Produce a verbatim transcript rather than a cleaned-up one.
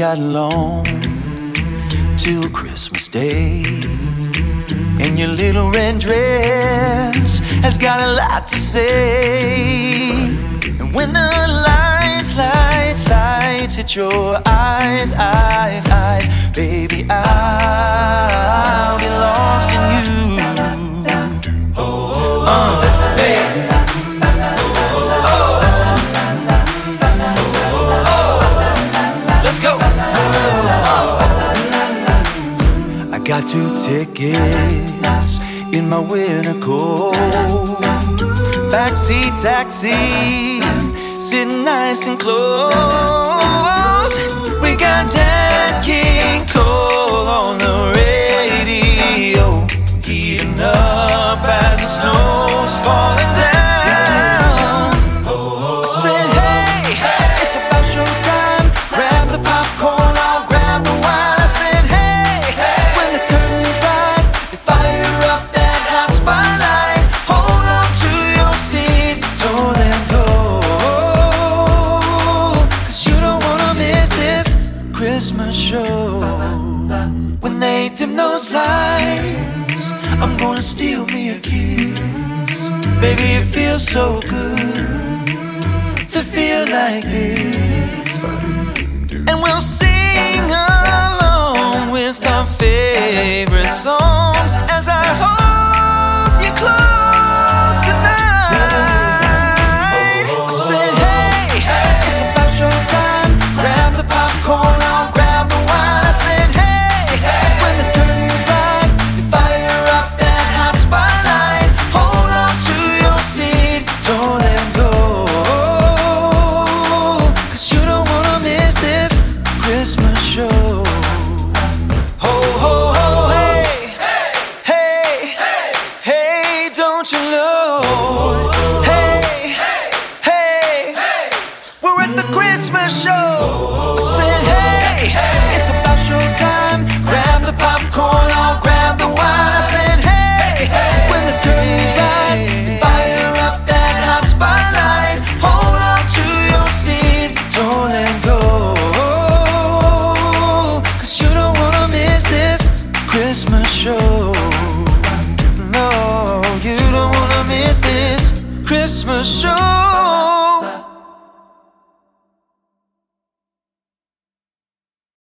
got long till Christmas Day, and your little red dress has got a lot to say. And when the lights, lights, lights hit your eyes, eyes, eyes, baby, I'll be lost in you. Uh, baby. Let's go. I got two tickets in my winter coat, backseat taxi, sitting nice and close. We got Nat King Cole on the radio, heating up as the snow's falling down. I said, hey, it's about showtime. Grab the popcorn, I'll grab the wine. I said, hey, when the curtains rise, they fire up that hot spotlight. Hold on to your seat, don't let go, 'cause you don't wanna miss this Christmas show. When they dim those lights, I'm gonna steal me a kiss. Baby, it feels so good to feel like this. And we'll sing along with our favorite songs as I hold you close tonight. I said, hey, it's about showtime. Grab the popcorn, I'll grab the wine. I said, hey, when the curtains rise, they fire up that hot spotlight. Hold on to your seat, don't let go, 'cause you don't wanna miss this Christmas show. Ho, ho, ho, hey, hey, hey, don't you know? Hey, hey, we're at the Christmas show. I said, hey,